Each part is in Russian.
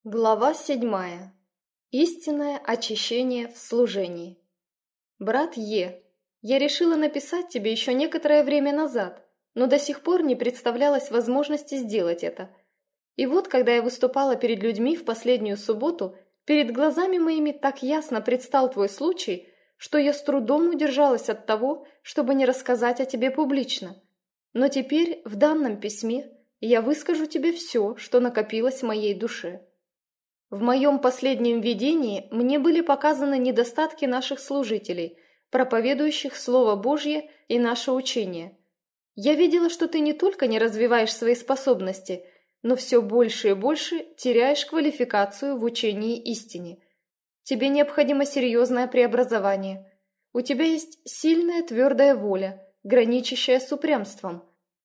Глава 7. Истинное очищение в служении. Брат Е, я решила написать тебе еще некоторое время назад, но до сих пор не представлялось возможности сделать это. И вот, когда я выступала перед людьми в последнюю субботу, перед глазами моими так ясно предстал твой случай, что я с трудом удержалась от того, чтобы не рассказать о тебе публично. Но теперь, в данном письме, я выскажу тебе все, что накопилось в моей душе. В моем последнем видении мне были показаны недостатки наших служителей, проповедующих Слово Божье и наше учение. Я видела, что ты не только не развиваешь свои способности, но все больше и больше теряешь квалификацию в учении истине. Тебе необходимо серьезное преобразование. У тебя есть сильная твердая воля, граничащая с упрямством.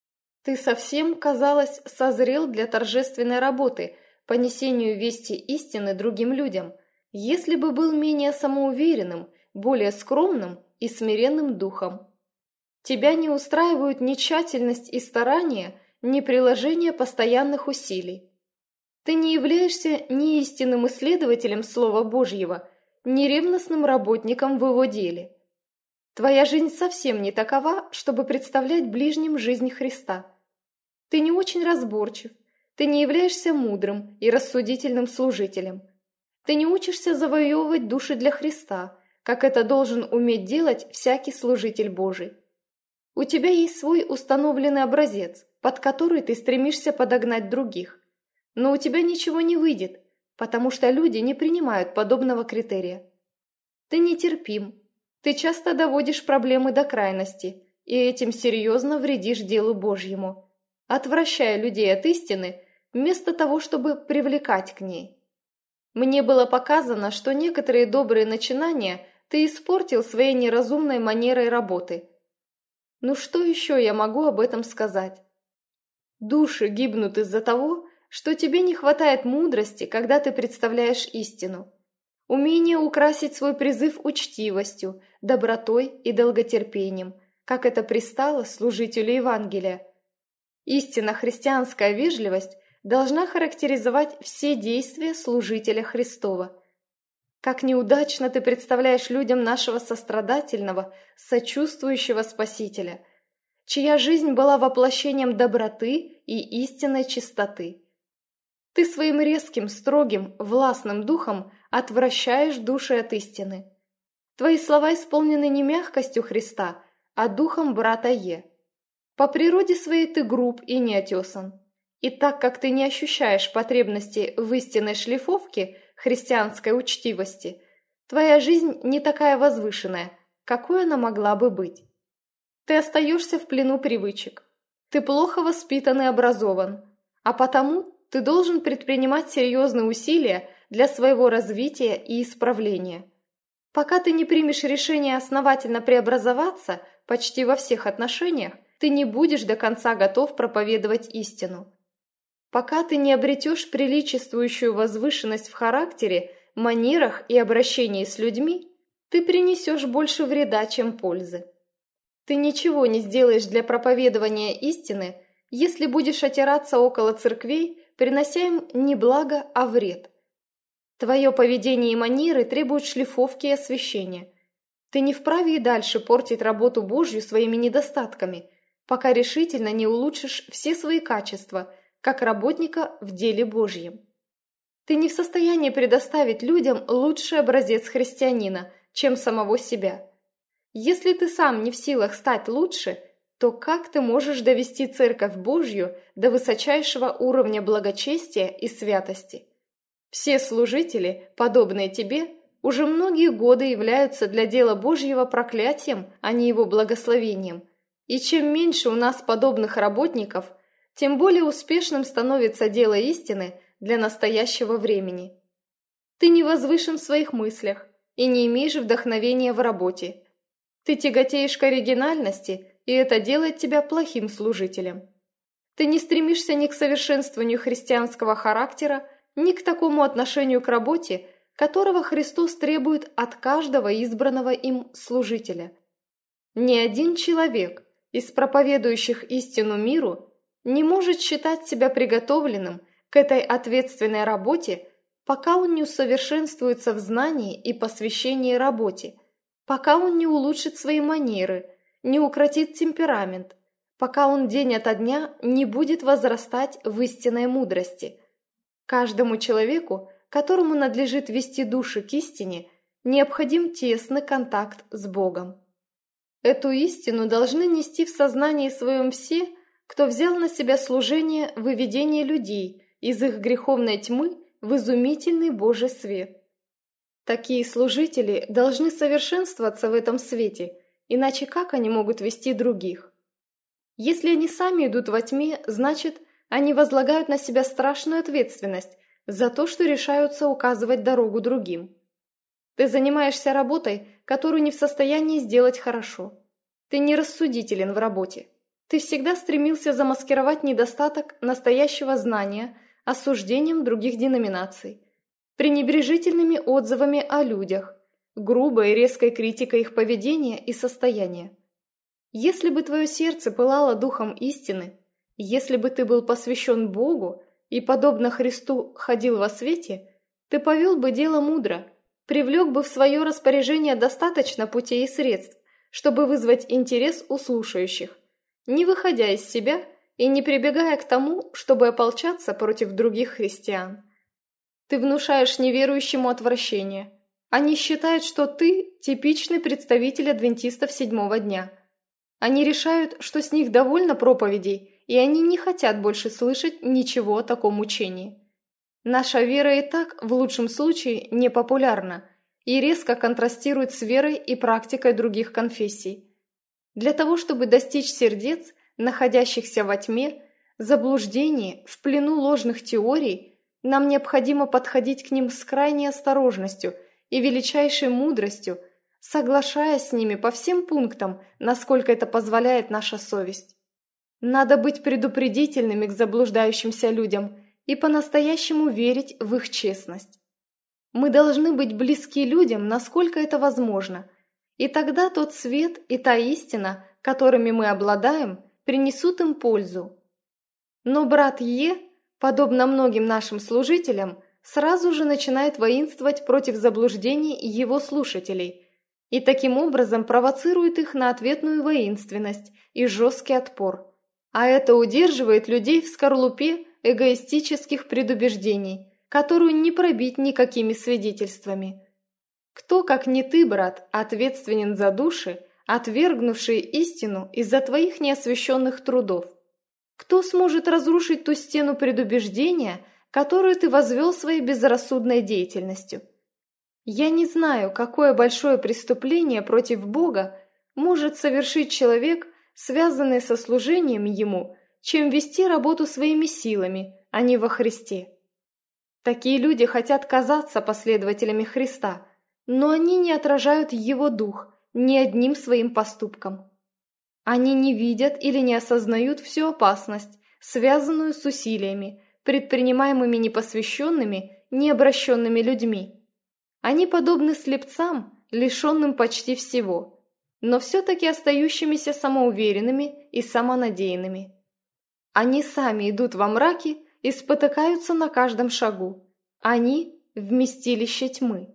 Ты совсем, казалось, созрел для торжественной работы – по несению вести истины другим людям, если бы был менее самоуверенным, более скромным и смиренным духом. Тебя не устраивают ни тщательность и старание, ни приложение постоянных усилий. Ты не являешься ни истинным исследователем Слова Божьего, ни ревностным работником в его деле. Твоя жизнь совсем не такова, чтобы представлять ближним жизнь Христа. Ты не очень разборчив, ты не являешься мудрым и рассудительным служителем. Ты не учишься завоевывать души для Христа, как это должен уметь делать всякий служитель Божий. У тебя есть свой установленный образец, под который ты стремишься подогнать других. Но у тебя ничего не выйдет, потому что люди не принимают подобного критерия. Ты нетерпим, ты часто доводишь проблемы до крайности, и этим серьезно вредишь делу Божьему, отвращая людей от истины, вместо того, чтобы привлекать к ней. Мне было показано, что некоторые добрые начинания ты испортил своей неразумной манерой работы. Ну что еще я могу об этом сказать? Души гибнут из-за того, что тебе не хватает мудрости, когда ты представляешь истину. Умение украсить свой призыв учтивостью, добротой и долготерпением, как это пристало служителю Евангелия. Истинно христианская вежливость должна характеризовать все действия служителя Христова. Как неудачно ты представляешь людям нашего сострадательного, сочувствующего Спасителя, чья жизнь была воплощением доброты и истинной чистоты. Ты своим резким, строгим, властным духом отвращаешь души от истины. Твои слова исполнены не мягкостью Христа, а духом брата Е. По природе своей ты груб и неотесан. И так как ты не ощущаешь потребности в истинной шлифовке христианской учтивости, твоя жизнь не такая возвышенная, какой она могла бы быть. Ты остаешься в плену привычек. Ты плохо воспитан и образован, а потому ты должен предпринимать серьезные усилия для своего развития и исправления. Пока ты не примешь решение основательно преобразоваться почти во всех отношениях, ты не будешь до конца готов проповедовать истину. Пока ты не обретешь приличествующую возвышенность в характере, манерах и обращении с людьми, ты принесешь больше вреда, чем пользы. Ты ничего не сделаешь для проповедования истины, если будешь отираться около церквей, принося им не благо, а вред. Твое поведение и манеры требуют шлифовки и освящения. Ты не вправе и дальше портить работу Божью своими недостатками, пока решительно не улучшишь все свои качества – как работника в деле Божьем. Ты не в состоянии предоставить людям лучший образец христианина, чем самого себя. Если ты сам не в силах стать лучше, то как ты можешь довести Церковь Божью до высочайшего уровня благочестия и святости? Все служители, подобные тебе, уже многие годы являются для дела Божьего проклятием, а не его благословением. И чем меньше у нас подобных работников, тем более успешным становится дело истины для настоящего времени. Ты не возвышен в своих мыслях и не имеешь вдохновения в работе. Ты тяготеешь к оригинальности, и это делает тебя плохим служителем. Ты не стремишься ни к совершенствованию христианского характера, ни к такому отношению к работе, которого Христос требует от каждого избранного им служителя. Ни один человек из проповедующих истину миру не может считать себя приготовленным к этой ответственной работе, пока он не усовершенствуется в знании и посвящении работе, пока он не улучшит свои манеры, не укротит темперамент, пока он день ото дня не будет возрастать в истинной мудрости. Каждому человеку, которому надлежит вести души к истине, необходим тесный контакт с Богом. Эту истину должны нести в сознании своем все, кто взял на себя служение выведения людей из их греховной тьмы в изумительный Божий свет. Такие служители должны совершенствоваться в этом свете, иначе как они могут вести других? Если они сами идут во тьме, значит, они возлагают на себя страшную ответственность за то, что решаются указывать дорогу другим. Ты занимаешься работой, которую не в состоянии сделать хорошо. Ты не рассудителен в работе. Ты всегда стремился замаскировать недостаток настоящего знания осуждением других деноминаций, пренебрежительными отзывами о людях, грубой и резкой критикой их поведения и состояния. Если бы твое сердце пылало духом истины, если бы ты был посвящен Богу и, подобно Христу, ходил во свете, ты повел бы дело мудро, привлек бы в свое распоряжение достаточно путей и средств, чтобы вызвать интерес у слушающих, не выходя из себя и не прибегая к тому, чтобы ополчаться против других христиан. Ты внушаешь неверующему отвращение. Они считают, что ты типичный представитель адвентистов седьмого дня. Они решают, что с них довольно проповедей, и они не хотят больше слышать ничего о таком учении. Наша вера и так, в лучшем случае, непопулярна и резко контрастирует с верой и практикой других конфессий. Для того, чтобы достичь сердец, находящихся во тьме, заблуждении, в плену ложных теорий, нам необходимо подходить к ним с крайней осторожностью и величайшей мудростью, соглашаясь с ними по всем пунктам, насколько это позволяет наша совесть. Надо быть предупредительными к заблуждающимся людям и по-настоящему верить в их честность. Мы должны быть близки людям, насколько это возможно, и тогда тот свет и та истина, которыми мы обладаем, принесут им пользу. Но брат Е, подобно многим нашим служителям, сразу же начинает воинствовать против заблуждений его слушателей и таким образом провоцирует их на ответную воинственность и жесткий отпор. А это удерживает людей в скорлупе эгоистических предубеждений, которую не пробить никакими свидетельствами. Кто, как не ты, брат, ответственен за души, отвергнувшие истину из-за твоих неосвященных трудов? Кто сможет разрушить ту стену предубеждения, которую ты возвел своей безрассудной деятельностью? Я не знаю, какое большое преступление против Бога может совершить человек, связанный со служением Ему, чем вести работу своими силами, а не во Христе. Такие люди хотят казаться последователями Христа, но они не отражают Его дух ни одним своим поступком. Они не видят или не осознают всю опасность, связанную с усилиями, предпринимаемыми непосвященными, необращенными людьми. Они подобны слепцам, лишенным почти всего, но все-таки остающимися самоуверенными и самонадеянными. Они сами идут во мраке и спотыкаются на каждом шагу. Они – вместилище тьмы.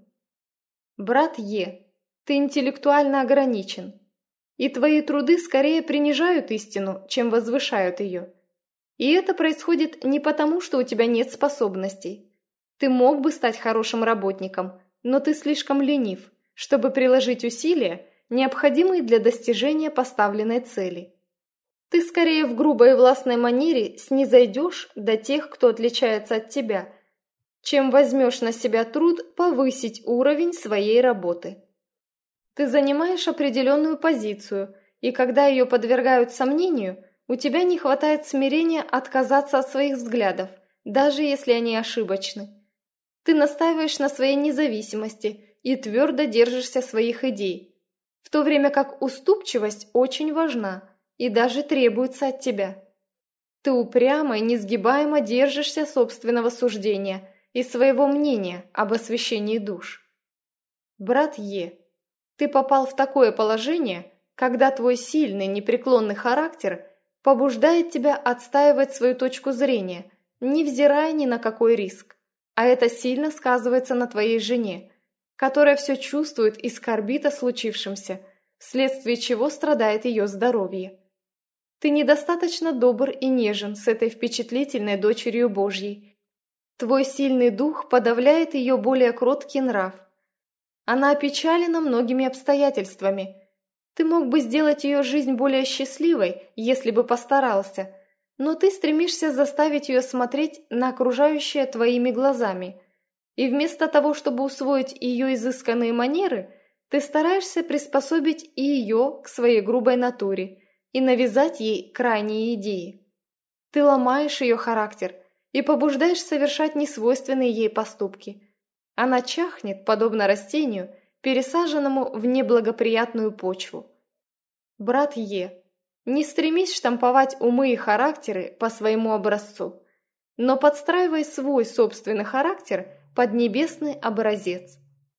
Брат Е, ты интеллектуально ограничен, и твои труды скорее принижают истину, чем возвышают ее. И это происходит не потому, что у тебя нет способностей. Ты мог бы стать хорошим работником, но ты слишком ленив, чтобы приложить усилия, необходимые для достижения поставленной цели. Ты скорее в грубой и властной манере снизойдешь до тех, кто отличается от тебя, чем возьмешь на себя труд повысить уровень своей работы. Ты занимаешь определенную позицию, и когда ее подвергают сомнению, у тебя не хватает смирения отказаться от своих взглядов, даже если они ошибочны. Ты настаиваешь на своей независимости и твердо держишься своих идей, в то время как уступчивость очень важна и даже требуется от тебя. Ты упрямо и несгибаемо держишься собственного суждения и своего мнения об освящении душ. Брат Е, ты попал в такое положение, когда твой сильный, непреклонный характер побуждает тебя отстаивать свою точку зрения, невзирая ни на какой риск. А это сильно сказывается на твоей жене, которая все чувствует и скорбит о случившемся, вследствие чего страдает ее здоровье. Ты недостаточно добр и нежен с этой впечатлительной дочерью Божьей. Твой сильный дух подавляет ее более кроткий нрав. Она опечалена многими обстоятельствами. Ты мог бы сделать ее жизнь более счастливой, если бы постарался, но ты стремишься заставить ее смотреть на окружающее твоими глазами. И вместо того, чтобы усвоить ее изысканные манеры, ты стараешься приспособить и ее к своей грубой натуре и навязать ей крайние идеи. Ты ломаешь ее характер и побуждаешь совершать несвойственные ей поступки. Она чахнет, подобно растению, пересаженному в неблагоприятную почву. Брат Е, не стремись штамповать умы и характеры по своему образцу, но подстраивай свой собственный характер под небесный образец.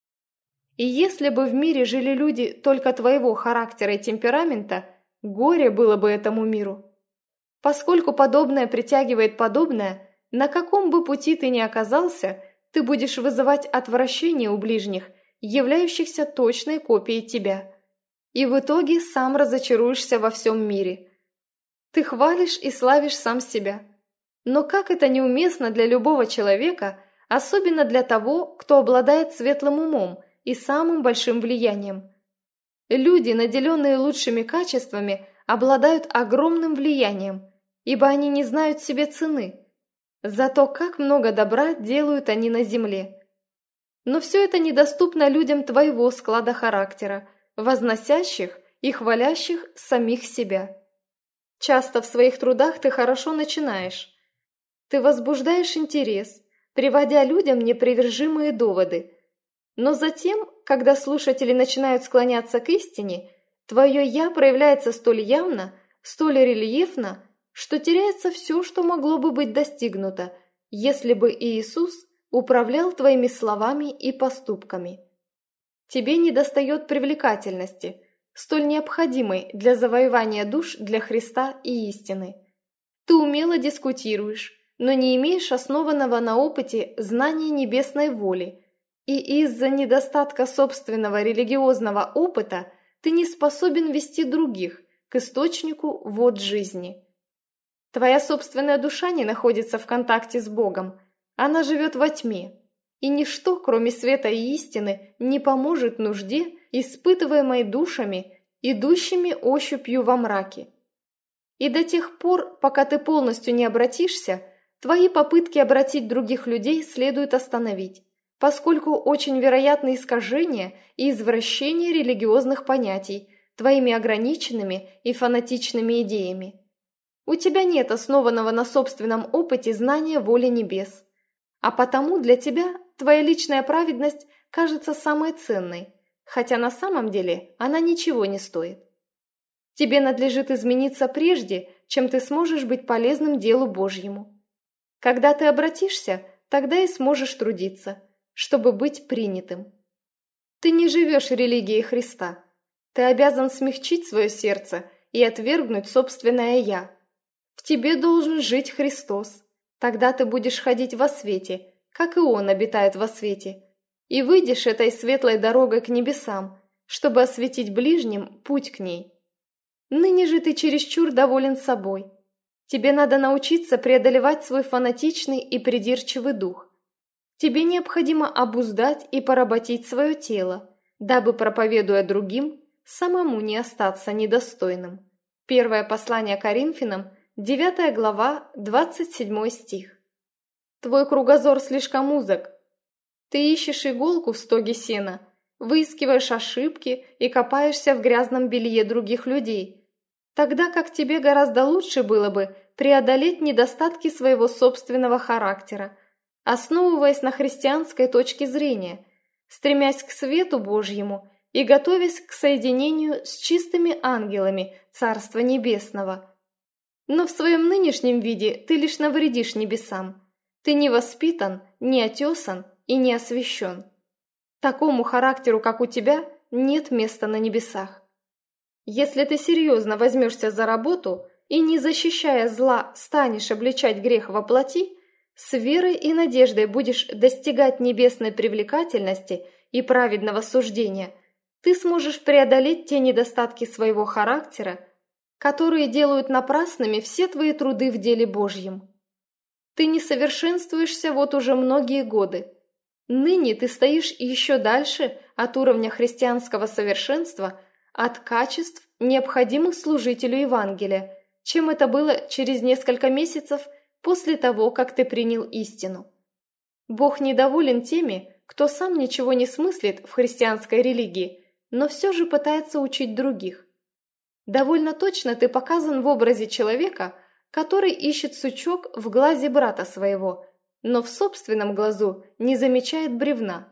И если бы в мире жили люди только твоего характера и темперамента, горе было бы этому миру. Поскольку подобное притягивает подобное, на каком бы пути ты ни оказался, ты будешь вызывать отвращение у ближних, являющихся точной копией тебя. И в итоге сам разочаруешься во всем мире. Ты хвалишь и славишь сам себя. Но как это неуместно для любого человека, особенно для того, кто обладает светлым умом и самым большим влиянием. Люди, наделенные лучшими качествами, обладают огромным влиянием, ибо они не знают себе цены. Зато как много добра делают они на земле. Но все это недоступно людям твоего склада характера, возносящих и хвалящих самих себя. Часто в своих трудах ты хорошо начинаешь. Ты возбуждаешь интерес, приводя людям непривержимые доводы. Но затем, когда слушатели начинают склоняться к истине, твое «я» проявляется столь явно, столь рельефно, что теряется все, что могло бы быть достигнуто, если бы Иисус управлял твоими словами и поступками. Тебе недостает привлекательности, столь необходимой для завоевания душ для Христа и истины. Ты умело дискутируешь, но не имеешь основанного на опыте знания небесной воли, и из-за недостатка собственного религиозного опыта ты не способен вести других к источнику вод жизни. Твоя собственная душа не находится в контакте с Богом, она живет во тьме, и ничто, кроме света и истины, не поможет нужде, испытываемой душами, идущими ощупью во мраке. И до тех пор, пока ты полностью не обратишься, твои попытки обратить других людей следует остановить, поскольку очень вероятны искажения и извращения религиозных понятий твоими ограниченными и фанатичными идеями. У тебя нет основанного на собственном опыте знания воли небес, а потому для тебя твоя личная праведность кажется самой ценной, хотя на самом деле она ничего не стоит. Тебе надлежит измениться прежде, чем ты сможешь быть полезным делу Божьему. Когда ты обратишься, тогда и сможешь трудиться, чтобы быть принятым. Ты не живешь религией Христа. Ты обязан смягчить свое сердце и отвергнуть собственное «я». В тебе должен жить Христос. Тогда ты будешь ходить во свете, как и Он обитает во свете, и выйдешь этой светлой дорогой к небесам, чтобы осветить ближним путь к ней. Ныне же ты чересчур доволен собой. Тебе надо научиться преодолевать свой фанатичный и придирчивый дух. Тебе необходимо обуздать и поработить свое тело, дабы, проповедуя другим, самому не остаться недостойным. Первое послание Коринфянам, 9 глава, 27 стих. Твой кругозор слишком узок. Ты ищешь иголку в стоге сена, выискиваешь ошибки и копаешься в грязном белье других людей, тогда как тебе гораздо лучше было бы преодолеть недостатки своего собственного характера, основываясь на христианской точке зрения, стремясь к свету Божьему и готовясь к соединению с чистыми ангелами Царства Небесного. Но в своем нынешнем виде ты лишь навредишь небесам. Ты не воспитан, не отесан и не освящен. Такому характеру, как у тебя, нет места на небесах. Если ты серьезно возьмешься за работу и, не защищая зла, станешь обличать грех во плоти, с верой и надеждой будешь достигать небесной привлекательности и праведного суждения, ты сможешь преодолеть те недостатки своего характера, которые делают напрасными все твои труды в деле Божьем. Ты не совершенствуешься вот уже многие годы. Ныне ты стоишь еще дальше от уровня христианского совершенства, от качеств, необходимых служителю Евангелия, чем это было через несколько месяцев после того, как ты принял истину. Бог недоволен теми, кто сам ничего не смыслит в христианской религии, но все же пытается учить других. Довольно точно ты показан в образе человека, который ищет сучок в глазе брата своего, но в собственном глазу не замечает бревна.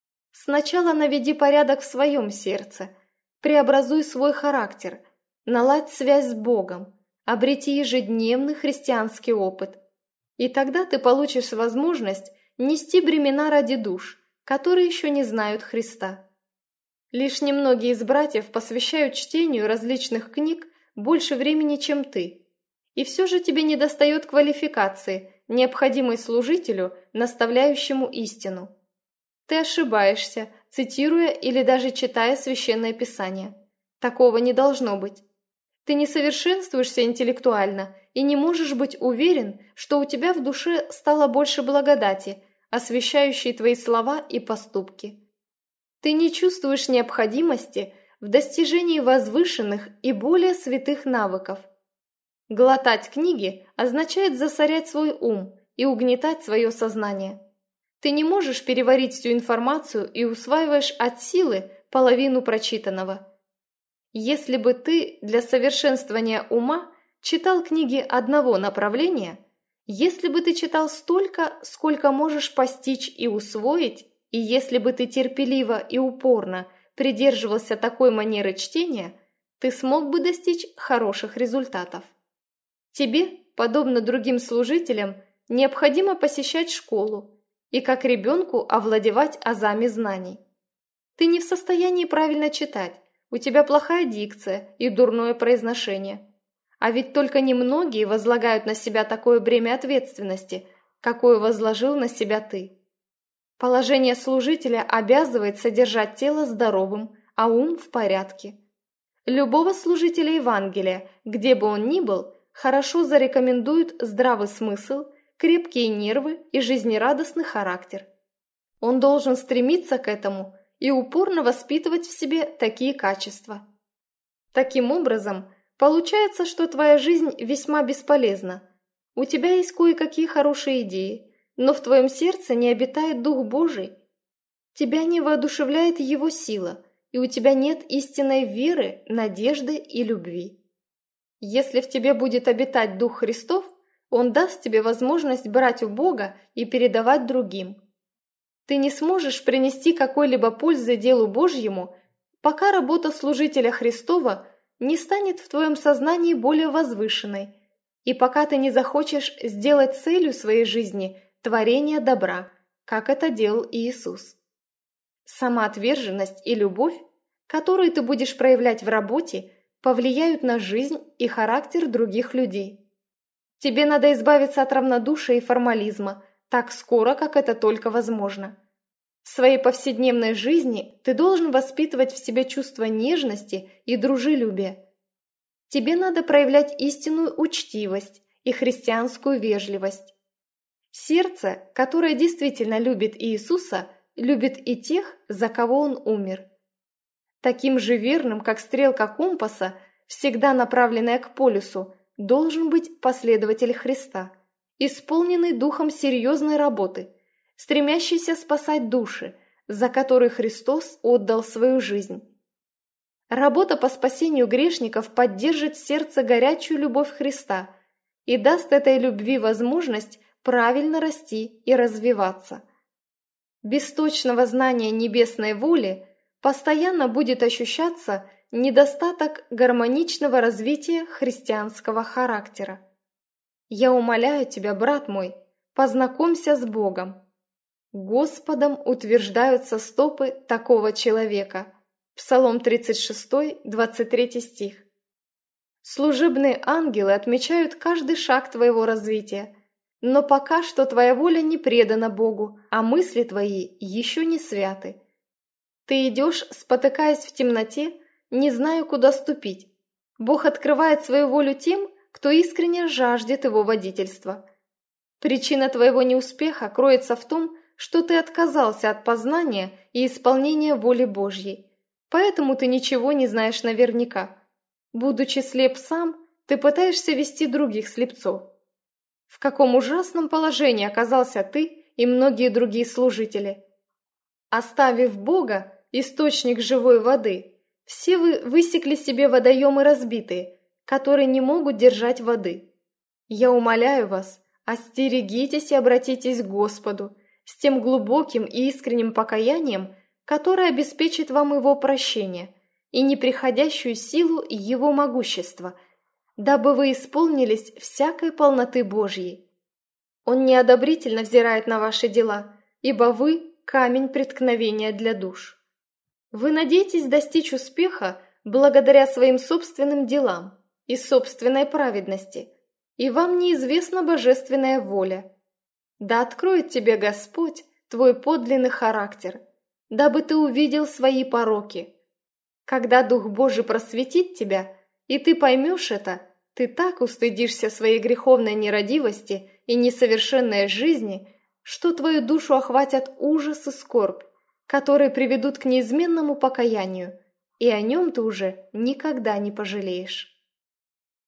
Сначала наведи порядок в своем сердце, преобразуй свой характер, наладь связь с Богом, обрети ежедневный христианский опыт. И тогда ты получишь возможность нести бремена ради душ, которые еще не знают Христа. Лишь немногие из братьев посвящают чтению различных книг больше времени, чем ты. И все же тебе недостает квалификации, необходимой служителю, наставляющему истину. Ты ошибаешься, цитируя или даже читая Священное Писание. Такого не должно быть. Ты не совершенствуешься интеллектуально и не можешь быть уверен, что у тебя в душе стало больше благодати, освящающей твои слова и поступки. Ты не чувствуешь необходимости в достижении возвышенных и более святых навыков. Глотать книги означает засорять свой ум и угнетать свое сознание. Ты не можешь переварить всю информацию и усваиваешь от силы половину прочитанного. Если бы ты для совершенствования ума читал книги одного направления, если бы ты читал столько, сколько можешь постичь и усвоить, и если бы ты терпеливо и упорно придерживался такой манеры чтения, ты смог бы достичь хороших результатов. Тебе, подобно другим служителям, необходимо посещать школу и как ребенку овладевать азами знаний. Ты не в состоянии правильно читать, у тебя плохая дикция и дурное произношение. А ведь только немногие возлагают на себя такое бремя ответственности, какое возложил на себя ты. Положение служителя обязывает содержать тело здоровым, а ум в порядке. Любого служителя Евангелия, где бы он ни был, хорошо зарекомендуют здравый смысл, крепкие нервы и жизнерадостный характер. Он должен стремиться к этому и упорно воспитывать в себе такие качества. Таким образом, получается, что твоя жизнь весьма бесполезна. У тебя есть кое-какие хорошие идеи, но в твоем сердце не обитает Дух Божий. Тебя не воодушевляет Его сила, и у тебя нет истинной веры, надежды и любви. Если в тебе будет обитать Дух Христов, Он даст тебе возможность брать у Бога и передавать другим. Ты не сможешь принести какой-либо пользы делу Божьему, пока работа служителя Христова не станет в твоем сознании более возвышенной, и пока ты не захочешь сделать целью своей жизни творение добра, как это делал Иисус. Самоотверженность и любовь, которые ты будешь проявлять в работе, повлияют на жизнь и характер других людей. Тебе надо избавиться от равнодушия и формализма так скоро, как это только возможно. В своей повседневной жизни ты должен воспитывать в себе чувство нежности и дружелюбия. Тебе надо проявлять истинную учтивость и христианскую вежливость. Сердце, которое действительно любит Иисуса, любит и тех, за кого Он умер. Таким же верным, как стрелка компаса, всегда направленная к полюсу, должен быть последователь Христа, исполненный духом серьезной работы, стремящийся спасать души, за которые Христос отдал свою жизнь. Работа по спасению грешников поддержит в сердце горячую любовь Христа и даст этой любви возможность правильно расти и развиваться. Без точного знания небесной воли постоянно будет ощущаться недостаток гармоничного развития христианского характера. Я умоляю тебя, брат мой, познакомься с Богом. Господом утверждаются стопы такого человека. Псалом 36, 23 стих. Служебные ангелы отмечают каждый шаг твоего развития. Но пока что твоя воля не предана Богу, а мысли твои еще не святы. Ты идешь, спотыкаясь в темноте, не зная, куда ступить. Бог открывает свою волю тем, кто искренне жаждет его водительства. Причина твоего неуспеха кроется в том, что ты отказался от познания и исполнения воли Божьей. Поэтому ты ничего не знаешь наверняка. Будучи слеп сам, ты пытаешься вести других слепцов. В каком ужасном положении оказался ты и многие другие служители. Оставив Бога, источник живой воды, все вы высекли себе водоемы разбитые, которые не могут держать воды. Я умоляю вас, остерегитесь и обратитесь к Господу с тем глубоким и искренним покаянием, которое обеспечит вам Его прощение и неприходящую силу Его могущества, дабы вы исполнились всякой полноты Божьей. Он неодобрительно взирает на ваши дела, ибо вы – камень преткновения для душ. Вы надеетесь достичь успеха благодаря своим собственным делам и собственной праведности, и вам неизвестна божественная воля. Да откроет тебе Господь твой подлинный характер, дабы ты увидел свои пороки. Когда Дух Божий просветит тебя, и ты поймешь это, ты так устыдишься своей греховной нерадивости и несовершенной жизни, что твою душу охватят ужас и скорбь, которые приведут к неизменному покаянию, и о нем ты уже никогда не пожалеешь.